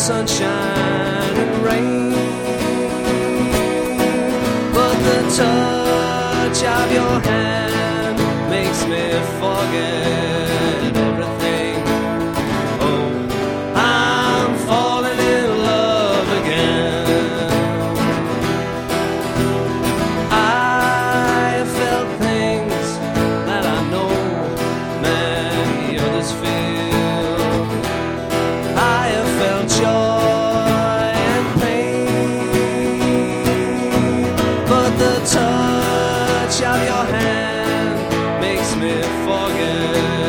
sunshine and rain, but the touch of your hand makes me forget everything. Oh, I'm falling in love again. I felt things that I know many others feel. I have felt joy and pain, but the touch of your hand makes me forget